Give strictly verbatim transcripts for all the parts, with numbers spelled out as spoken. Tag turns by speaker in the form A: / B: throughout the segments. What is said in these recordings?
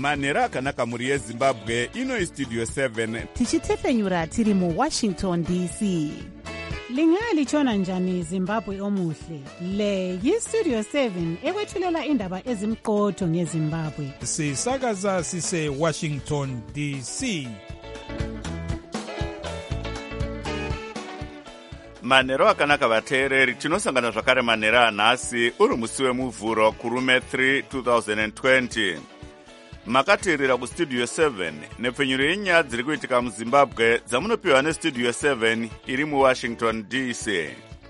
A: manhero akanaka mhuri yezimbabwe. Ino istudio seven
B: tichitefenyura tiri muwashington D C.
C: Lingalitshona njani Zimbabwe omuhle? Le yistudio seven ekwethulela indaba ezimqotho ngeZimbabwe.
D: Sisakaza sise Washington D C.
A: manhero akanaka vateereri, tinosangana zvakare manhero anhasi uri musi wemuvhuro kurume three twenty twenty. Makateerera kustudio seven nepfenyuro yenyaya dziri kuitika muzimbabwe dzamunopiwa nestudio seven iri muwashington D C.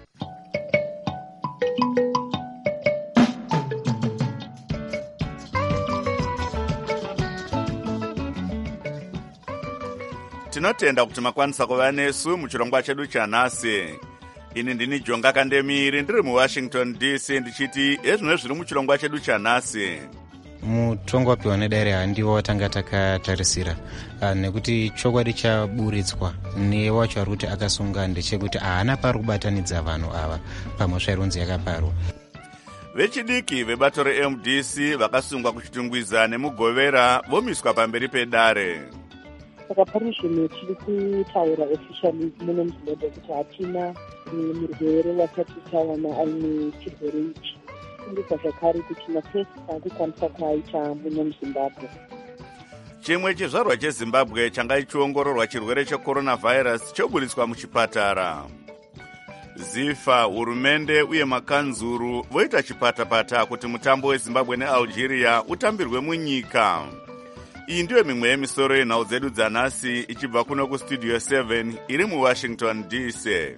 A: Tinotenda kuti makwanisa kuva nesu muchirongwa chedu chanhasi. Ini ndini Jonga Kandemiri ndiri muwashington D C ndichiti ezvino zviri muchirongwa chedu chanhasi.
E: Mutongo wapiwa nedaire handiwo watanga takatarisira uh, nekuti chokwadi chaburitswa newacho ari kuti akasunga ndechekuti haana pari kubatanidza vanhu ava pamhosva ironzi yakaparwa.
A: Vechidiki vebato re-M D C vakasungwa kuchitungwiza nemugovera vomiswa pamberi pedare.
F: Saka parishini tiri kutaura officially muno muzimbabwe kuti hatina murwere wasati tawana aine chirwere ichi. Ndika zvakare kuti mafesi akukwanisa kuaita muno muzimbabwe.
A: Chimwe chizvarwa chezimbabwe changa chichiongororwa chirwere checoronavirus choburitswa muchipatara. Zifa, hurumende uye makanzuru voita chipatapata kuti mutambo weZimbabwe neAlgeria utambirwe munyika. Iyi ndiyo mimwe yemisoro yenhau dzedu dzanhasi ichibva kuno kustudio seven iri muwashington D C.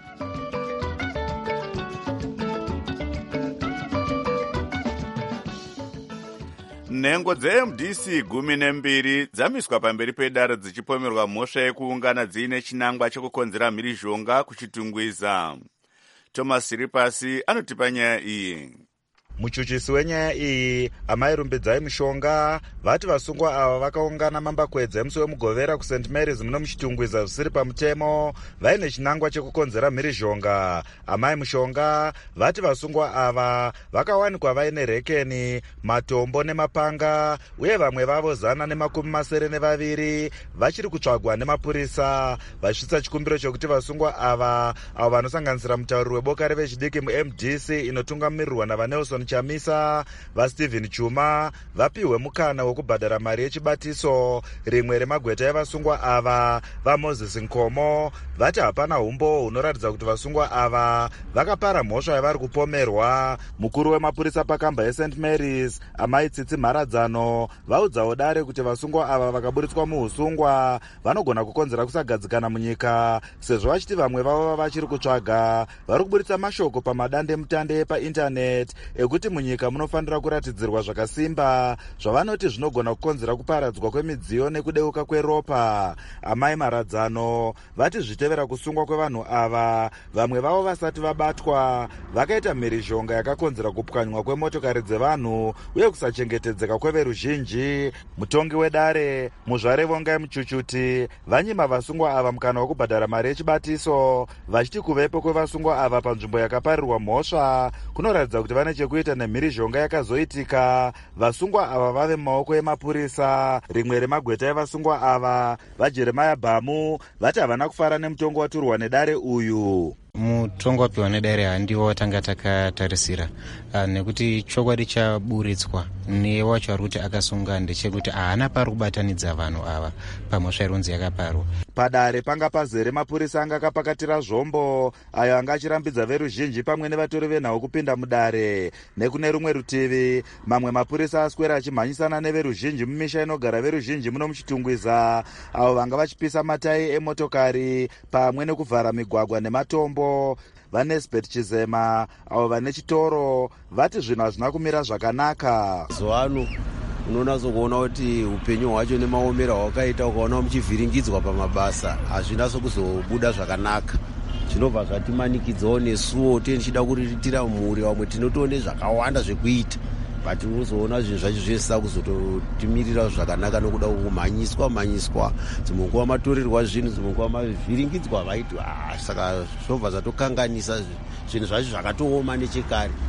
A: Nhengo dze-M D C gumi nembiri dzamiswa pamberi pedare dzichipomerwa mhosva yekuungana dziine chinangwa chekukonzera mhirizhonga kuchitungwiza. Thomas Siripasi anotipa nyaya iyi.
G: Muchuchisi wenyaya iyi Amai Rumbidzai Mushonga vati vasungwa ava vakaungana mambakwedza emusi wemugovera kuSaint Mary's muno muchitungwiza zvisiri pamutemo vaine chinangwa chekukonzera mhirizhonga. Amai Mushonga vati vasungwa ava vakawanikwa vaine rekeni, matombo nemapanga uye vamwe vavo zana nemakumi masere nevaviri vachiri kutsvagwa nemapurisa vachisvitsa chikumbiro chokuti vasungwa ava avo vanosanganisira mutauriri weboka revechidiki mu-M D C inotungamirirwa navanelson Chamisa vaStephen Chuma vapiwe mukana wekubhadhara mari yechibatiso. Rimwe remagweta evasungwa ava vaMoses Nkomo vati hapana umbo hunoratidza kuti vasungwa ava vakapara mhosva yavari kupomerwa. Mukuru wemapurisa pakamba yeSaint Mary's Amai Tsitsi Mharadzano vaudzawo dare kuti vasungwa ava vakaburitswa muusungwa vanogona kukonzera kusagadzikana munyika sezvo vachiti vamwe vavo vachiri kutsvaga vari kuburitsa mashoko pamadande mutande epaindaneti ekuti munyika munofanira kuratidzirwa zvakasimba zvavanoti zvinogona kukonzera kuparadzwa kwemidziyo nekudeuka kweropa. Amai Mharadzano vati zvitevera kusungwa kwevanhu ava vamwe vavo vasati vabatwa vakaita mhirizhonga yakakonzera kupwanywa kwemotokari dzevanhu uye kusachengetedzeka kweveruzhinji. Mutongi wedare Muzvare Vongai Muchuchuti vanyima vasungwa ava mukana wekubhadhara mari yechibatiso vachiti kuvepo kwevasungwa ava panzvimbo yakaparirwa mhosva kunoratidza kuti vane chekuita nemhirizhonga yakazoitika. Vasungwa ava vave mumaoko emapurisa. Rimwe remagweta evasungwa ava vaJeremiah Bhamu vati havana kufara nemutongo waturwa nedare uyu.
E: Mutongo wapiwa nedaire handiwo watanga takatarisira uh, nekuti chokwadi chaburitswa newacho ari kuti akasunga ndechekuti haana pari kubatanidza vanhu ava pamhosva ironzi yakaparwa.
G: Padare panga pazere mapurisa anga akapakatira zvombo ayo anga achirambidza veruzhinji pamwe nevatori venhau kupinda mudare. Nekune rumwe rutivi mamwe mapurisa aswera achimhanyisana neveruzhinji mumisha inogara veruzhinji muno muchitungwiza avo vanga vachipisa matayi emotokari pamwe nekuvhara migwagwa nematombo. VaNesbeth Chizema avo vane chitoro vati zvinhu hazvina kumira zvakanaka.
H: Zuwano unonaso kuona kuti upenyu hwacho nemaomera hwakaita ukaona muchivhiringidzwa pamabasa hazvinaso kuzobuda zvakanaka. Zvinobva zvatimanikidzawo nesuwo tichida kuriritira mhuri vamwe tinotoone zvakawanda zvekuita but unozoona zvinhu zvacho zvese kuzototimirira zvakanaka nokuda kumhanyiswa mhanyiswa dzimwe nguva matorirwa zvinhu dzimwe nguva mavhiringidzwa vaiti saka zvobva zvatokanganisa zvinhu zvacho zvakatooma nechekare.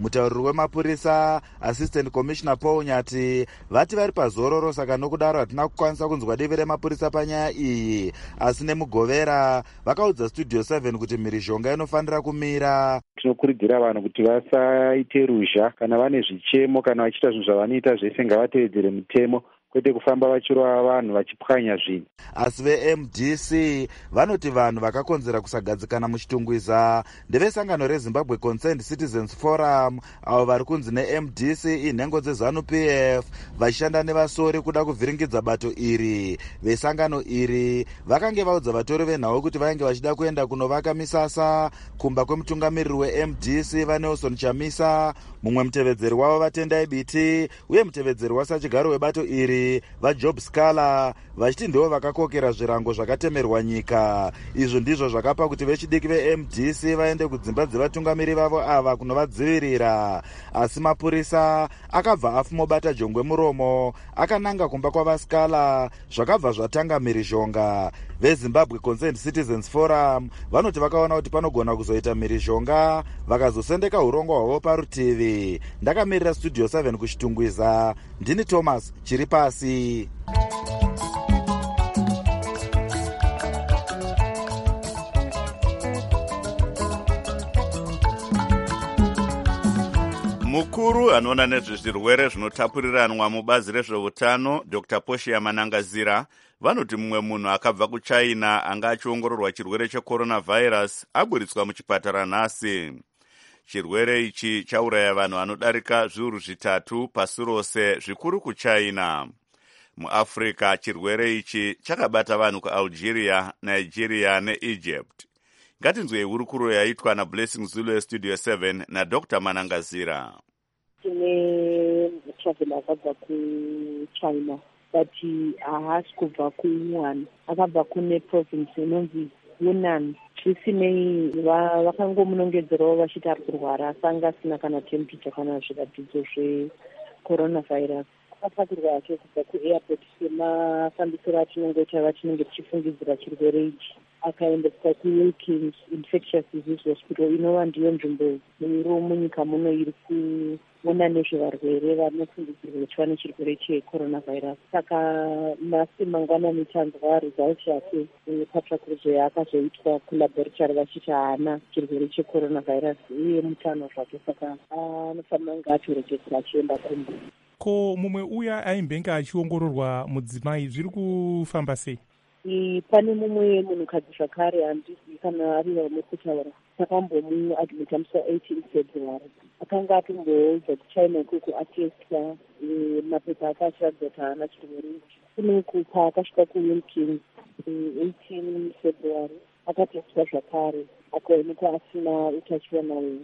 G: Mutauriri wemapurisa Assistant Commissioner Paul Nyati vati vari pazororo, saka nokudaro hatina kukwanisa kunzwa divi remapurisa panyaya iyi, asi nemugovera vakaudza Studio seven kuti mhirizhonga inofanira kumira.
I: Tinokurudzira vanhu kuti vasaite ruzha kana vane zvichemo kana vachiita zvinhu zvavanoita zvese ngavatevedzere mutemo, kwete kufamba vachirova vanhu vachipwanya zvinhu.
G: Asi ve-M D C vanoti vanhu vakakonzera kusagadzikana muchitungwiza ndevesangano reZimbabwe Concerned Citizens Forum, avo vari kunzi ne-M D C inhengo dzeZANU-P F, vachishanda nevasori kuda kuvhiringidza bato iri. Vesangano iri vakange vaudza vatori venhau kuti vainge vachida kuenda kunovaka misasa kumba kwemutungamiriri we-M D C vaNelson Chamisa, mumwe mutevedzeri wavo vaTendai Biti uye mutevedzeri wasachigaro webato iri vaJob Scala, vachiti ndivo vakakokera zvirango zvakatemerwa nyika. Izvo ndizvo zvakapa kuti vechidiki ve-M D C vaende kudzimba dzevatungamiri vavo ava kunovadzivirira. Asi mapurisa akabva afumobata jongwe muromo akananga kumba kwavaScala, zvakabva zvatanga mhirizhonga. VeZimbabwe Concerned Citizens Forum vanoti vakaona kuti panogona kuzoita mhirizhonga vakazosendeka urongwa hwavo parutivi. Ndakamirira Studio seven kuchitungwiza, ndini Thomas Chiripasi.
A: Mukuru anoona nezvezvirwere zvinotapuriranwa mubazi rezveutano Doctor Poshiya Manangazira vanoti mumwe munhu akabva kuChina anga achiongororwa chirwere cheCoronavirus aburitswa muchipatara nhasi. Chirwere ichi chauraya vanhu vanodarika zviuru zvitatu pasi rose, zvikuru kuChina. MuAfrica chirwere ichi chakabata vanhu kuAlgeria, Nigeria neEgypt. Ngatinzwei hurukuro yaitwa naBlessing Zulu yeStudio seven naDr Manangazira.
F: Tine travel akabva kuChina but haasi kubva kuWuhan, akabva kune province inonzi Yunnan. Zvisinei vakangomunongedzerawo vachiti ari kurwara, asanga asina kana temperature kana zviratidzo zveCoronavirus. Akapakurwa ake kubva kuairport semafambisiro atinongoita vatinenge tichifungidzira chirwere ichi, akaendeswa kuWilkins Infectious Disease Hospital, inova ndiyo nzvimbo iro munyika muno iri kuona nezvevarwere vanofungidzirwa kuti vane chirwere cheCoronavirus. Saka nhasi mangwanani tanzwa result yake patsvakurudzo yaakazoitwa kulaboratory vachiti haana chirwere cheCoronavirus uye mutano zvake, saka anofanira kunge atorejedzera achienda kumba.
D: Ko mumwe uya aimbenge achiongororwa mudzimai zviri kufamba sei?
F: Pane mumwe munhukadzi zvakare, handisi kana ari vamwe kutaura, takambomuadmita musi eighteen February. Akanga atomboudza kuChina ikoko atestwa mapepa ake achiratidza kuti haana chirwere ichi. Kune uku paakasvika kuWilkins eighteen February akatestwa zvakare akaonekwa asina utachiona uyu.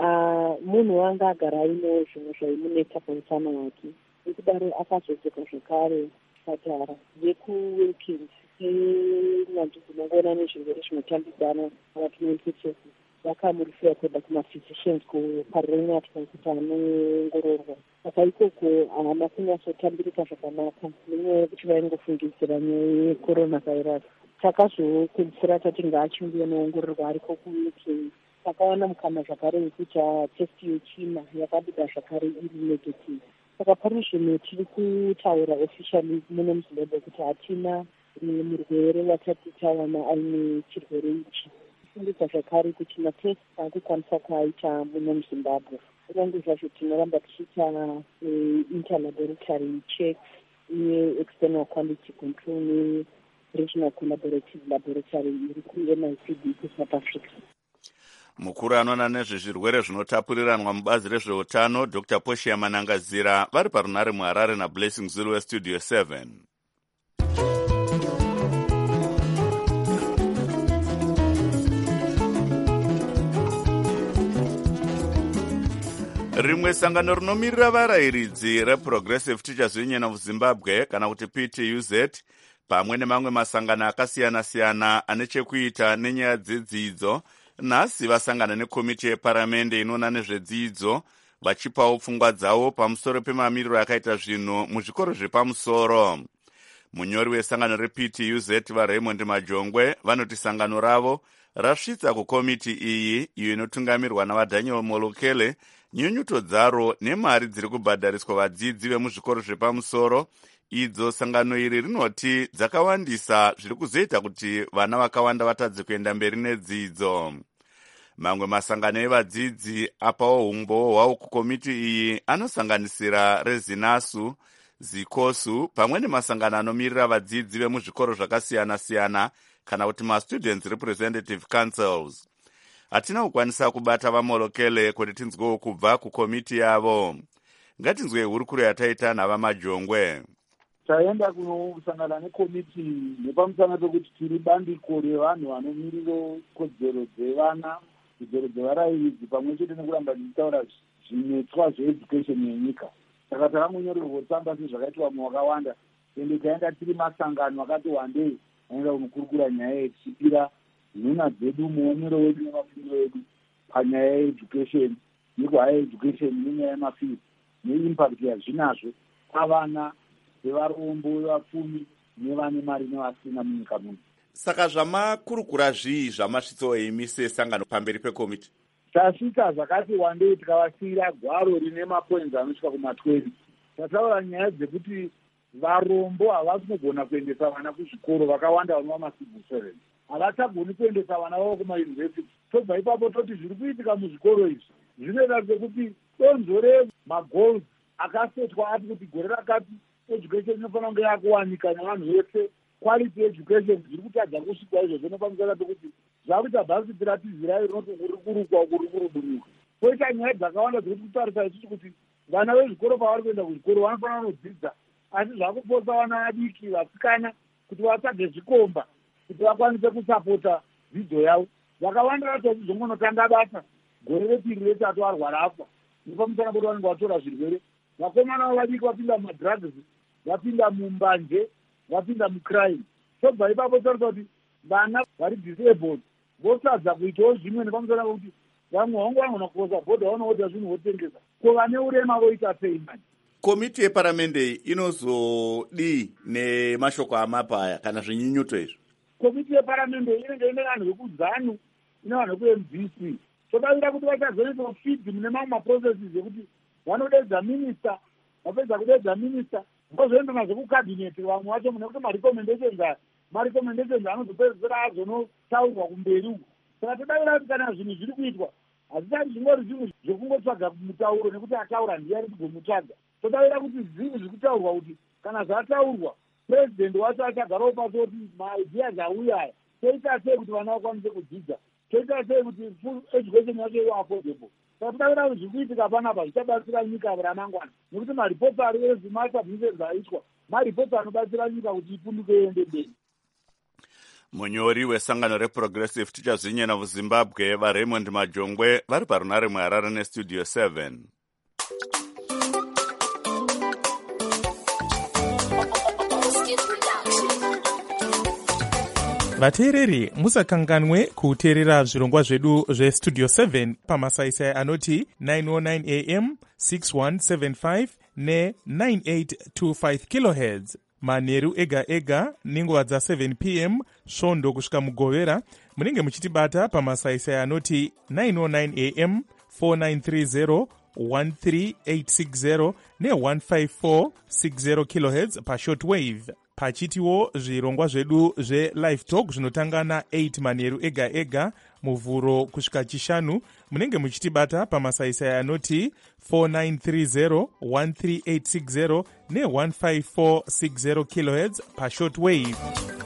F: Munhu wanga agara aino zvimwe zvaimunetsa pautano hwake, nekudaro akazodzoka zvakare kuchipatara yekuWilkins nyanzvi dzinongoona nezvirwere zvinotambidzana vatimenteches vakamurifira kuenda kumaphysicians kuparrenatwa kuti anoongororwa. Saka ikoko haana kunyatsotambirika zvakanaka nenyaya yekuti vaingofungidzira nyaya yeCoronavirus. Takazopedzisira tati ngaachimbi anoongororwa ariko kuWilkins. Takawana mukana zvakare wekuti test yechina yakabuda zvakare iri negative. Saka pari zvino tiri kutaura officially muno muZimbabwe kuti hatina murwere watati tawana aine chirwere ichi. Kufungidza zvakare kuti matest akukwanisa kuaita muno muZimbabwe. Kunyange zvazvo tinoramba tichiita interlaboratory checks uye external quality control neregional collaborative laboratory iri ku-N I C D kuSouth Africa.
A: Mukuru anoona nezvezvirwere zvinotapuriranwa mubazi rezveutano Doctor Poshiya Manangazira vari parunare muHarare naBlessing Zulu weStudio seven. Rimwe sangano rinomirira varayiridzi reProgressive Teachers Union of Zimbabwe kana kuti P T U Z pamwe nemamwe masangano akasiyana-siyana ane chekuita nenyaya dzedzidzo nhasi vasangana nekomiti yeparamende inoona nezvedzidzo vachipawo pfungwa dzavo pamusoro pemamiriro akaita zvinhu muzvikoro zvepamusoro. Munyori wesangano reP T U Z vaRaymond Majongwe vanoti sangano ravo rasvitsa kukomiti iyi iyo inotungamirwa navaDaniel Molokele nyunyuto dzaro nemari dziri kubhadhariswa vadzidzi vemuzvikoro zvepamusoro, idzo sangano iri rinoti dzakawandisa zviri kuzoita kuti vana vakawanda vatadze kuenda mberi nedzidzo. Mamwe masangano evadzidzi apawo umbowo hwawo kukomiti iyi anosanganisira Rezinasu, Zikosu pamwe nemasangano anomirira vadzidzi vemuzvikoro zvakasiyana-siyana kana kuti ma-Students Representative Councils. Hatina kukwanisa kubata vamolokele kuti tinzwewo kubva kukomiti yavo. Ngatinzwe hurukuro yataita navamajongwe.
J: Taenda kunosangana nekomiti nepamusana pekuti tiri bandiko revanhu vanomirira kodzero dzevana, kodzero dzevarairidzi pamwe chete nekuramba tichitaura zvinetswa zveeducation yenyika. Saka takangonyorerwa tsamba sezvakaitwa munhu wakawanda, ende taenda tiri masangano akati wandei aenda kunokurukura nyaya yekuchipira nhuna dzedu muonero wedu nemafungiro edu panyaya yeeducation, nekuhaya education nenyaya yemafiri neimpact yazvinazvo pavana vevarombo, vepfumi nevane mari nevasina munyika muno.
A: Saka zvamakurukura zvii zvamasvitso eimise sangano pamberi pekomiti?
J: Tasvika zvakati wandei tikavasiyira gwaro rine mapoints anosvika kumatwenty. Tataura nyaya dzekuti varombo havasi kugona kuendesa vana kuzvikoro, vakawanda vanova macivil servants havachagoni kuendesa vana vavo kumayunivhesiti. Tobva ipapo toti zviri kuitika muzvikoro izvi zvinoita sekuti donzo remagoals akasetwa ati kuti gore rakati education inofanira kunge yakuwanika nevanhu vese, quality education zviri kutadza kusvikwa izvozvo nepamusana pekuti zvakuita bhasikiti ratizirayo rinoti kuri kurukwa kuri kurudunuka. Koita nyaya dzakawanda dzekuti kutarisa isusu kuti vana vezvikoro pavari kuenda kuzvikoro vanofanira kunodzidza, asi zvakuposa vana vadiki vasikana kuti vatsvage zvikomba kuti vakwanise kusapota dzidzo yavo. Vakawanda vacho vachizongonotanga basa gore repiri retatu varwara afa nepamusana pekuti vanenge vatora zvirwere. Vakomana vadiki vapinda mumadrugs, vapinda mumbanje, vapinda mucrime. Tobva ipapo taurisa kuti vana vari disabled votadza kuitawo zvimwe nepamusana pekuti vamwe vangu vanogona kukosa bhodha vanoota zvinhu votengesa. Ko vane urema voita sei manje?
A: Komiti yeparamende inozodii nemashoko amapaya kana zvinyunyuto izvi?
J: Komiti yeparamende inenge ine vanhu vekuzanu, ine vanhu veku-M D C. Todaira kuti vachazoita feed mune mamwe maprocesses ekuti vanodedza minista, vapedza kudedza minista vozoenda nazvo kukabineti vamwe vacho mune kuti marecommendations aya marecommendations anozopedzisira azonotaurwa kumberi uko. Saka todaira kuti kana zvinhu zviri kuitwa hazvisati zvingori zvinhu zvekungotsvaga mutauro nekuti ataura ndiyari kugomutsvaga. Todaira kuti zvinhu zviri kutaurwa kuti kana zvataurwa president wacho achagarawo pasi kuti maideas auya aya toita sei kuti vana vakwanise kudzidza, toita sei kuti full education yacho iwe affordable. Saka kuti zviri kuitika panapa zvichabatsira nyika ramangwana, nekuti maripoti ari ezvimasabhizinesi aitwa maripoti anobatsira nyika kuti ipunduke iende mberi.
A: Munyori wesangano reProgressive Teachers Union of Zimbabwe vaRaymond Majongwe vari parunare muHarare nestudio seven.
D: vateereri musakanganwe kuteerera zvirongwa zvedu zvestudio seven pamasaisai anoti nine oh nine a m, six one seven five ne nine eight two five kilohertz manheru ega ega nenguva dza seven p m svondo kusvika mugovera. Munenge muchitibata pamasaisai anoti nine oh nine a m, four nine three zero, one three eight six zero ne one five four six zero kilohertz pashortwave. Pachitiwo zvirongwa zvedu zve-live talk zvinotanga na-eight manheru ega ega muvhuro kusvika chishanu. Munenge muchitibata pamasaisai anoti four nine three zero, one three eight six zero ne one five four six zero kilohertz pashortwave.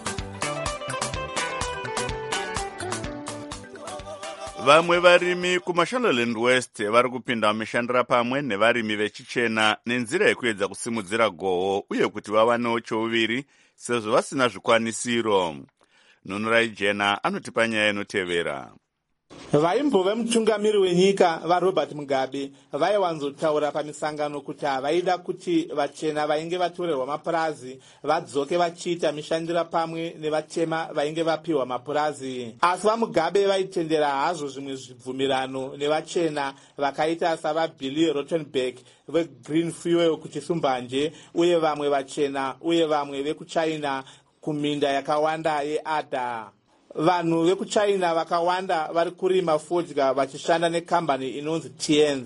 A: Vamwe varimi kuMashonaland West vari kupinda mishandira pamwe nevarimi vechichena nenzira yekuedza kusimudzira goho uye kuti vavanewo chouviri sezvo vasina zvikwanisiro. Nunurai Jena anotipa nyaya inotevera.
K: Vaimbove mutungamiri wenyika vaRobert Mugabe vaiwanzotaura pamisangano kuti havaida kuti vachena vainge vatorerwa mapurazi vadzoke vachiita mishandira pamwe nevatema vainge vapiwa mapurazi. Asi vaMugabe vaitendera hazvo zvimwe zvibvumirano nevachena vakaita savaBilly Rottenberg veGreen Fuel kuchisumbanje uye vamwe vachena uye vamwe vekuchina kuminda yakawanda yeAdda. Vanhu vekuchina vakawanda vari kurima fodya vachishanda nekambani inonzi T N S.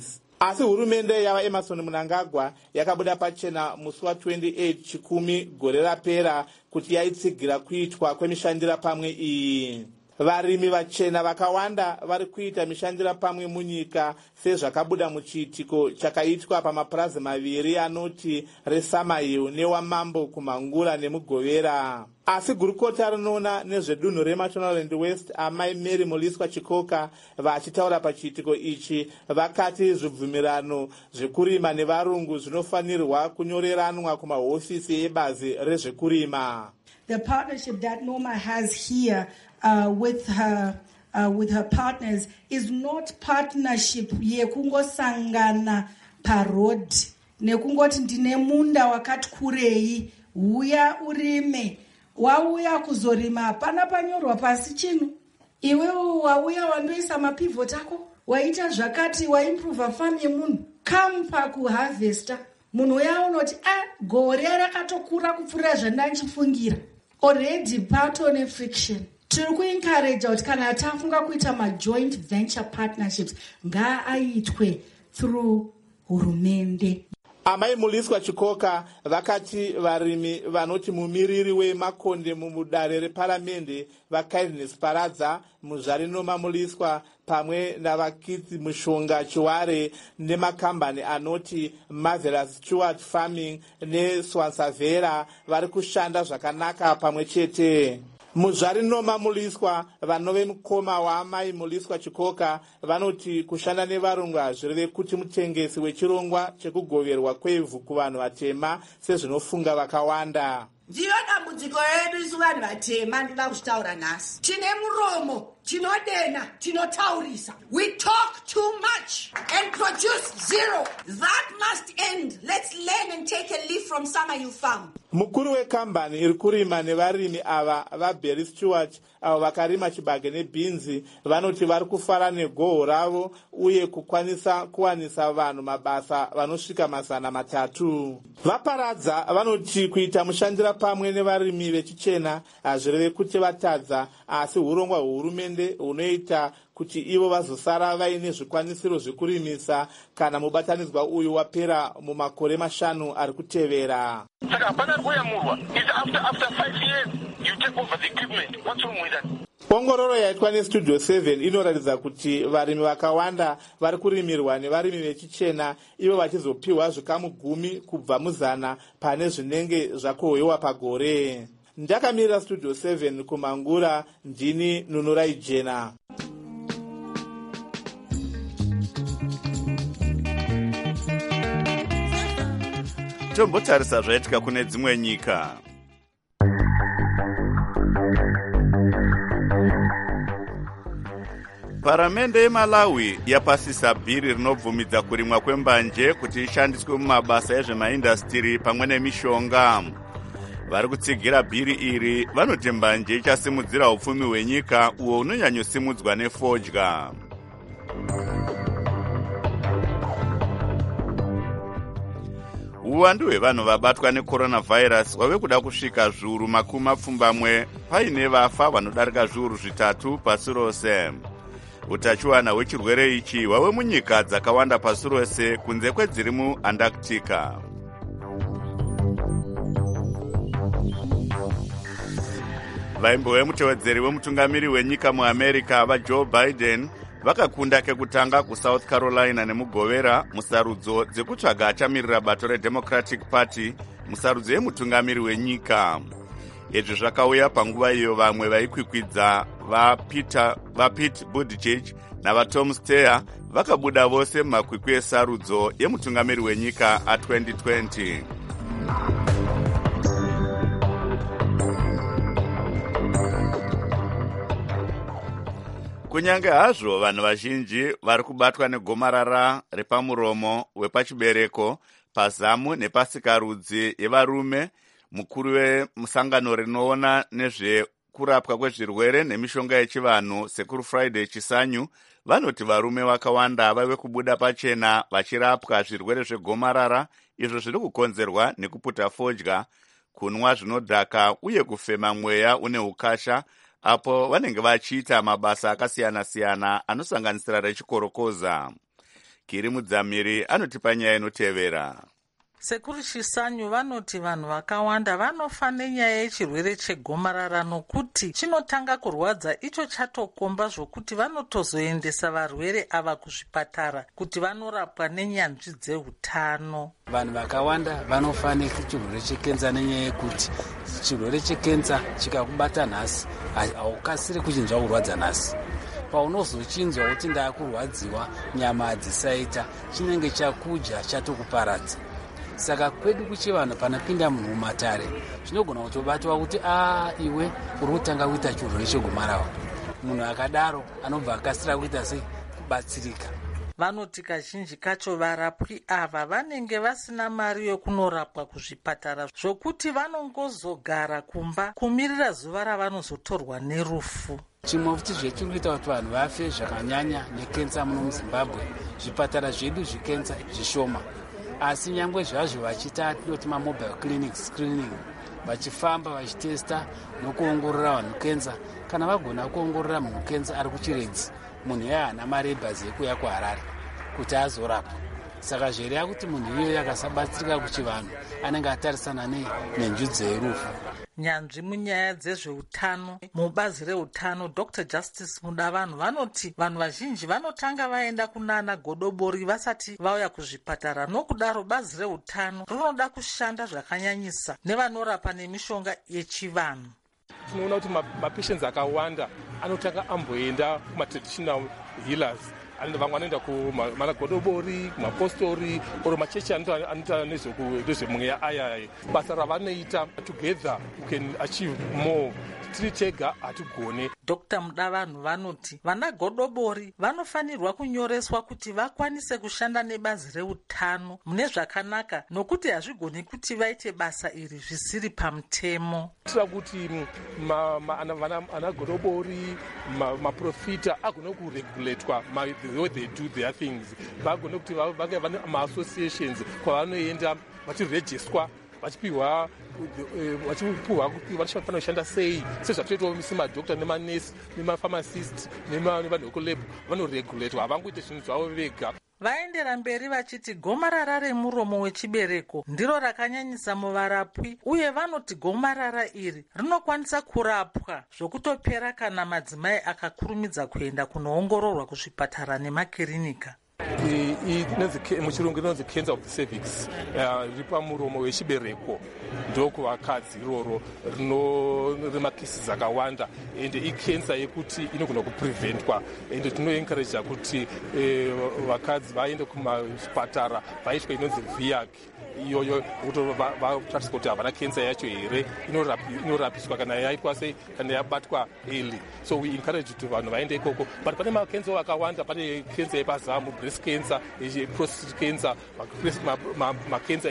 K: asi hurumende yava Emerson Mnangagwa yakabuda pachena musi wa28 chikumi gore rapera kuti yaitsigira kuitwa kwemishandira pamwe iyi. Varimi vachena vakawanda vari kuita mishandira pamwe munyika sezvakabuda muchiitiko chakaitwa pamapurazi maviri anoti reSamahill newamambo kuMangura nemuGovera. Asi gurukota rinoona nezvedunhu reMashonaland West amai Mary Muliswa Chikoka vachitaura pachiitiko ichi vakati zvibvumirano zvekurima nevarungu zvinofanirwa kunyoreranwa kumahofisi ebazi rezvekurima.
L: The partnership that Noma has here uh, with her uh, with her partners is not partnership yekungosangana parod nekungoti ndine munda wakati kurei uya urime wauya kuzorima hapana panyorwa pasi chino iwe wauya wandoisa mapivot ako waita zvakati waimprova farm yemunhu kampa kuharvesta munhu uya unoti ah gore rakatokura kupfuura zvandanchifungira already patone friction. Tiri kuencourage kuti kana tafunga kuita ma-joint venture partnerships ngaaitwe through hurumende.
K: Amai Muliswa Chikoka vakati varimi vanoti mumiriri wemakonde mumudare reparamende vaKindness Paradza muzvari Noma Muliswa pamwe navakitsi Mushonga Chiware nemakambani anoti Marvelous Stewart Farming neSwansavera vari kushanda zvakanaka pamwe chete. Muzvari Noma Muliswa vanove mukoma waamai Muliswa Chikoka vanoti kushanda nevarungu hazvireve kuti mutengesi wechirongwa chekugoverwa kwevhu kuvanhu vatema sezvinofunga vakawanda.
M: Ndiyo dambudziko redu isu vanhu vatema ndinoda kuchitaura nhasi. Tine muromo, tinodena, tinotaurisa. We talk too much and produce zero. That must end. Let's learn and take a leaf from Samahill Farm.
K: Mukuru wekambani iri kurima nevarimi ava vaBerry Stewart avo vakarima chibage nebhinzi vanoti vari kufara negoho ravo uye kukwanisa kuwanisa vanhu mabasa vanosvika mazana matatu. Vaparadza vanoti kuita mushandira pamwe nevarimi vechichena hazvireve kuti vatadza asi urongwa hwehurumende hunoita kuti ivo vazosara vaine zvikwanisiro zvekurimisa kana mubatanidzwa uyu wapera mumakore mashanu ari kutevera.
N: Saka hapana kuyamurwa. Is after after five years you take over the equipment. What's wrong with that?
K: Ongororo yaitwa neStudio seven inoratidza kuti varimi vakawanda vari kurimirwa nevarimi vechichena ivo vachizopiwa zvikamu gumi kubva muzana pane zvinenge zvakohwewa pagore. Ndakamirira Studio seven kuMangura, ndini Nunurai Jena.
A: Tombotarisa zvaitika kune dzimwe nyika. Paramende yeMalawi yapasisa bhiri rinobvumidza kurimwa kwembanje kuti ishandiswe mumabasa ezvemaindastiri pamwe nemishonga. Vari kutsigira bhiri iri vanoti mbanje ichasimudzira upfumi hwenyika uwo unonyanyosimudzwa nefodya. Uwandu hwevanhu vabatwa necoronavirus wave kuda kusvika zviuru makumi mapfumbamwe paine vafa vanodarika zviuru zvitatu pasi rose. Utachiwana hwechirwere ichi hwave munyika dzakawanda pasi rose kunze kwedziri muAntarctica. Vaimbo mutevedzeri wemutungamiri wenyika muAmerica vaJoe Biden vakakunda kekutanga kuSouth Carolina nemuGovera musarudzo dzekutsvaga achamirira bato reDemocratic Party musarudzo yemutungamiri wenyika. Izvi zvakauya panguva iyo vamwe vaikwikwidza vaPeter vaPete Buttigieg navaTom Steyer vakabuda vose mumakwikwi esarudzo yemutungamiri wenyika a20 twenty. Kunyange hazvo vanhu vazhinji vari kubatwa negomarara repamuromo wepachibereko pazamu nepasikarudzi yevarume, mukuru wemusangano rinoona nezvekurapwa kwezvirwere nemishonga yechivanhu Sekuru Friday Chisanyu vanoti varume vakawanda vave kubuda pachena vachirapwa zvirwere zvegomarara izvo zviri kukonzerwa nekuputa fodya, kunwa zvinodhaka uye kufema mweya une ukasha apo vanenge vachiita mabasa akasiyana-siyana anosanganisira rechikorokoza. Kiri Mudzamiri anotipa nyaya inotevera.
O: Sekuru Chisanyu vanoti vanhu vakawanda vanofa nenyaya yechirwere chegomarara nokuti chinotanga kurwadza icho chatokomba zvokuti vanotozoendesa varwere ava kuzvipatara kuti vanorapwa nenyanzvi dzeutano.
P: Vanhu vakawanda vanofa nechirwere chekenza nenyaya yekuti chirwere chekenza chikakubata nhasi haukasiri kuchinzwa kurwadza nhasi. Paunozochinzwa kuti ndakurwadziwa nyama hadzisaita chinenge chakuja chatokuparadza. Saka kwedu kuchivanhu panopinda munhu mumatare zvinogona kutobatwa kuti a iwe uri kutanga kuita chirwere chegomarara. Munhu akadaro anobva akasira kuita sei kubatsirika.
O: Vanoti kazhinji kacho varapwi ava vanenge vasina mari yokunorapwa kuzvipatara zvokuti vanongozogara kumba kumirira zuva ravanozotorwa nerufu.
P: Chimwe futi zvechiri kuita kuti vanhu vafe zvakanyanya nekensa muno muZimbabwe, zvipatara zvedu zvekensa zvishoma. Asi nyangwe zvazvo vachiita tinoti mamobile clinic screening vachifamba vachitesta nokuongorora vanhu kensa, kana vagona kuongorora munhu kensa ari kuchiredzi munhu iye haana mari yebhazi yekuuya kuHarare kuti azorapwa. Saka zvereva kuti munhu iyoyo akasabatsirika kuchivanhu anenge atarisana nenjodzi yerufu.
O: Nyanzvi munyaya dzezveutano mubazi reutano Doctor Justice Mudavanhu vanoti vanhu vazhinji vanotanga vaenda kunana godobori vasati vauya kuzvipatara. Nokudaro bazi reutano rinoda kushanda zvakanyanyisa nevanorapa nemishonga yechivanhu.
D: Tinoona kuti mapatients akawanda anotanga amboenda kumatraditional healers. Vamwe vanoenda kumanagodobori, kumapostori, oro machechi anoita nezvemweya aya. Basa ravanoita together we can achieve more. Tiri tega hatigone.
O: Doctor Mudavanhu vanoti vana godobori vanofanirwa kunyoreswa kuti vakwanise kushanda nebazi reutano mune zvakanaka nokuti hazvigoni kuti vaite basa iri zvisiri pamutemo.
D: Tira kuti ana godobori maprofita agone kuregulatwa the way they do their things. Vagone kuti vange vane ma-associations kwavanoenda vachiregistrwa vachipiwa vachipiwa kuti vanofanira kushanda sei sezvatoitawo semadhokta nemanesi nemapharmacist nevanhu vekulab vanoregulatwa havangoite zvinhu zvavo vega.
O: Vaendera mberi vachiti gomarara remuromo wechibereko ndiro rakanyanyisa muvarapwi uye vanoti gomarara iri rinokwanisa kurapwa zvokutopera kana madzimai akakurumidza kuenda kunoongororwa kuzvipatara nemakirinika.
D: Muchirungu inonzi cancer of the cervix riri pamuromo wechibereko ndokuvakadzi iroro rimakesi akawanda ende ikensa yekuti inogona kupreventwa ende tinoencouragea kuti vakadzi vaende kumazvipatara vaitwa inonzi viac iyoyo vatariswa kuti havana kensa yacho here inorapiswa kana yaitwa sei kana yabatwa early. So we encourage kuti vanhu vaende ikoko, but pane makensa akawanda. Pane kensa yepazamu, breast cancer, prostate cancer, makensa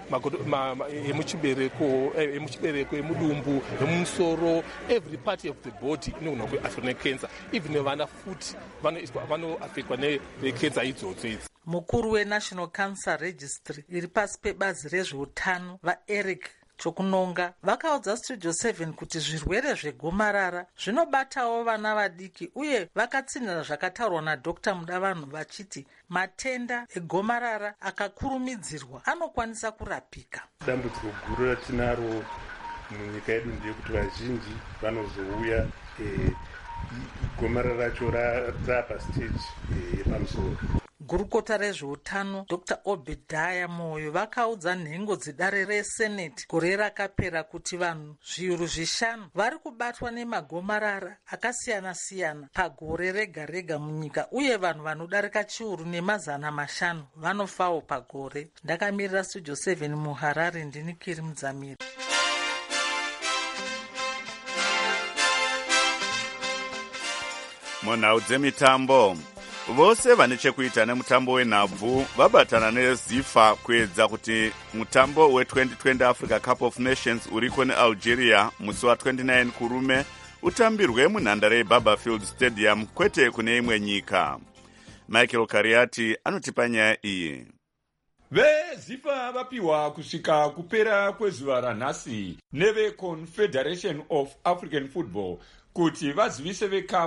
D: emuchibereko, emuchibereko, emudumbu, emusoro, every part of the body inogona kuaffectwa nekensa. Even vana futi vanoaffectwa nekensa idzodzo idzi.
O: Mukuru weNational Cancer Registry iri pasi pebazi rezveutano vaEric Chokunonga vakaudza Studio seven kuti zvirwere zvegomarara zvinobatawo vana vadiki uye vakatsinira zvakataurwa naDoctor Mudavanhu vachiti matenda egomarara akakurumidzirwa anokwanisa kurapika.
Q: Dambudziko guru ratinaro munyika yedu ndeyekuti vazhinji vanozouya gomarara racho rapa stage yepamusoro.
O: Gurukota rezveutano Doctor Obedaya Moyo vakaudza nhengo dzedare reseneti gore rakapera kuti vanhu zviuru zvishanu vari kubatwa nemagomarara akasiyana-siyana pagore rega rega munyika uye vanhu vanodarika chiuru nemazana mashanu vanofawo pagore. Ndakamirira Studio seven muHarare, ndini Kiri Mudzamiri.
A: Munhau dzemitambo, vose vane chekuita nemutambo wenhabvu vabatana nezifa kuedza kuti mutambo we-twenty twenty Africa Cup of Nations uriko neAlgeria musi wa-twenty-nine kurume utambirwe munhandare yeBarberfield Stadium kwete kune imwe nyika. Michael Kariati anotipa nyaya iyi.
R: Vezifa vapiwa kusvika kupera kwezuva ranhasi neveConfederation of African Football kuti vazivise veCAF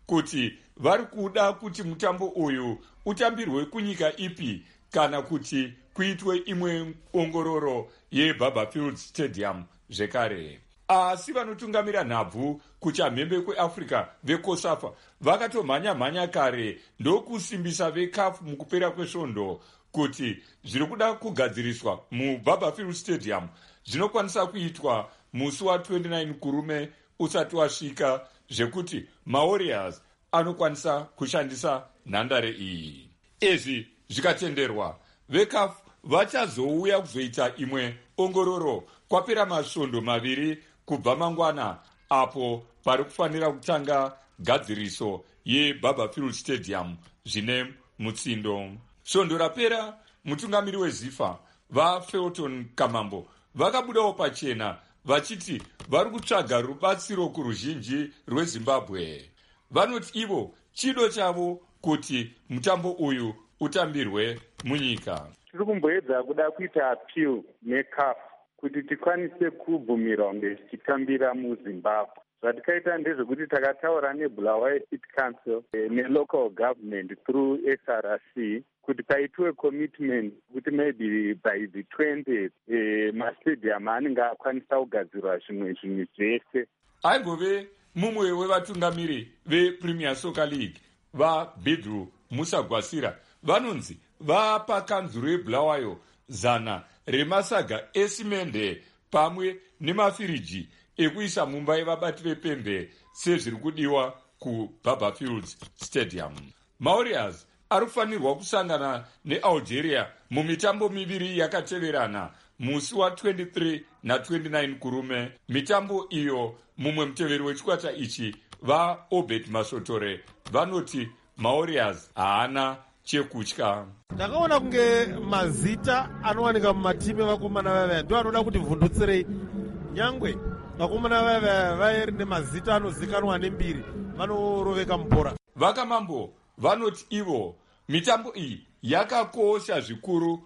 R: kuti vari kuda kuti mutambo uyu utambirwe kunyika ipi kana kuti kuitwe imwe ongororo yeBarberfield Stadium zvekare. Asi vanotungamira nhabvu kuchamhembe kweAfrica veCOSAFA vakatomhanya-mhanya kare ndokusimbisa veCAF mukupera kwesvondo kuti zviri kuda kugadziriswa muBarberfield Stadium zvinokwanisa kuitwa musi wa29 kurume usati wasvika, zvekuti maWarriors anokwanisa kushandisa nhandare iyi. Izvi zvikatenderwa, veCAF vachazouya kuzoita imwe ongororo kwapera masvondo maviri kubva mangwana, apo pari kufanira kutanga gadziriso yeBarberfield Stadium zvine mutsindo. Svondo rapera, mutungamiri weZIFA vaFelton Kamambo vakabudawo pachena vachiti vari kutsvaga rubatsiro kuruzhinji rweZimbabwe. Vanoti ivo chido chavo kuti mutambo uyu utambirwe munyika.
I: Tiri kumboedza kuda kuita appeal neCAF kuti tikwanise kubvumirwa kunge tichitambira muZimbabwe. Zvatikaita ndezvekuti takataura neBulawayo City Council eh, nelocal government through S R C kuti paitwe commitment kuti maybe by the twentieth eh, mastadium anenge akwanisa kugadzirwa zvimwe zvinhu zvese.
R: Aigove mumwe wevatungamiri vePremier Soccer League vaBidru Musagwasira vanonzi vapa kanzuro yeBulawayo zana remasaga esimende pamwe nemafiriji ekuisa mumba yevabati vepembe sezviri kudiwa kuBarberfield Stadium. maWarriors ari kufanirwa kusangana neAlgeria mumitambo miviri yakateverana musi wa23 na29 kurume. Mitambo iyo mumwe muteveri wechikwata ichi vaObert Masotore vanoti maWarriors haana chekutya.
S: Ndakaona kunge mazita anowanika mumatimu evakomana vaya ndo anoda kuti mvhundutsirei, nyangwe vakomana vaya vairi nemazita anozikanwa nembiri vanoroveka mubhora.
R: Vakamambo vanoti ivo mitambo iyi yakakosha zvikuru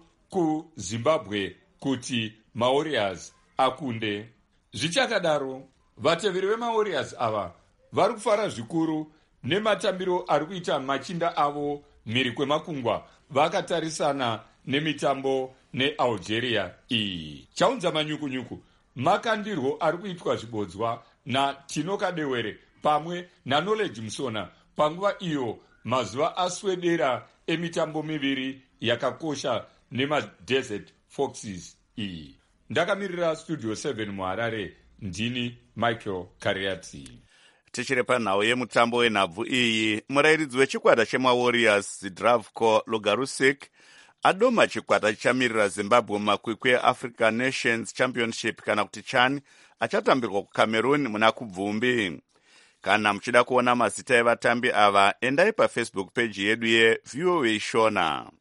R: kuZimbabwe kuti maWarriors akunde. Zvichakadaro, vateveri vemaWarriors ava vari kufara zvikuru nematambiro ari kuita machinda avo mhiri kwemakungwa vakatarisana nemitambo neAlgeria iyi. Chaunza manyukunyuku, makandirwo ari kuitwa zvibodzwa naTino Kadewere pamwe naKnowledge Musona panguva iyo mazuva aswedera emitambo miviri yakakosha nemaDesert Foxes iyi. Ndakamirira Studio seven muHarare, ndini Michael Kariati.
A: Tichiri panhau yemutambo wenhabvu iyi, murairidzi wechikwata chemaWarriors Zdravko Logarusik adoma chikwata chichamirira Zimbabwe mumakwikwi eAfrican Nations Championship kana kuti CHAN achatambirwa kuCameroon muna kubvumbi. Kana muchida kuona mazita evatambi ava, endai paFacebook page yedu yeV O A Shona.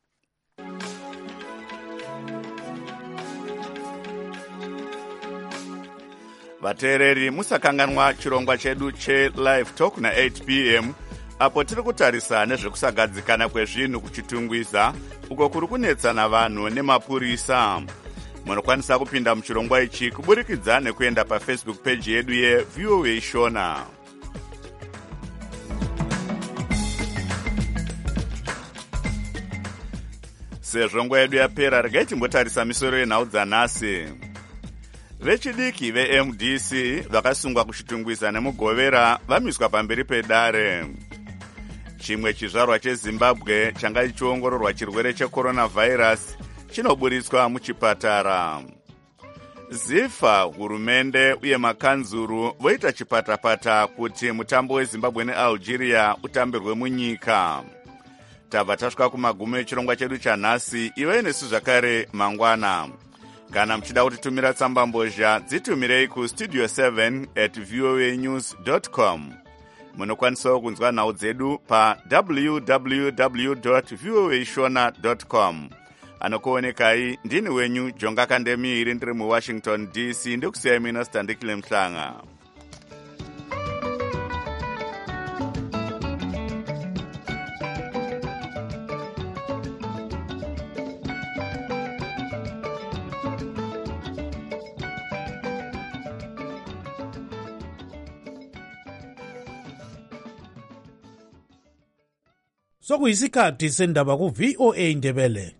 A: Vateereri, musakanganwa chirongwa chedu cheLive Talk na eight p m apo tiri kutarisa nezvekusagadzikana kwezvinhu kuchitungwiza uko kuri kunetsana vanhu nemapurisa. Munokwanisa kupinda muchirongwa ichi kuburikidza nekuenda paFacebook page yedu yeV O A Shona. Sezvo nguva yedu yapera, regai timbotarisa misoro yenhau dzanhasi. Vechidiki veM D C vakasungwa kuchitungwiza nemugovera vamiswa pamberi pedare. Chimwe chizvarwa cheZimbabwe changa chichiongororwa chirwere checoronavirus chinoburitswa muchipatara. ZIFA, hurumende uye makanzuru voita chipatapata kuti mutambo weZimbabwe neAlgeria utambirwe munyika. Tabva tasvika kumagumo echirongwa chedu chanhasi, iwe nesu zvakare mangwana. Kana muchida kutitumira tsamba mbozha, dzitumirei kustudio seven at voa news dot com. Munokwanisawo kunzwa nhau dzedu pa w w w dot voa shona dot com. Anokuonekai ndini wenyu Jonga Kandemi ndiri muWashington D C, ndikusiyai mina Standikile Mhlanga.
T: sokuyisikhathi sendaba ku-V O A Ndebele.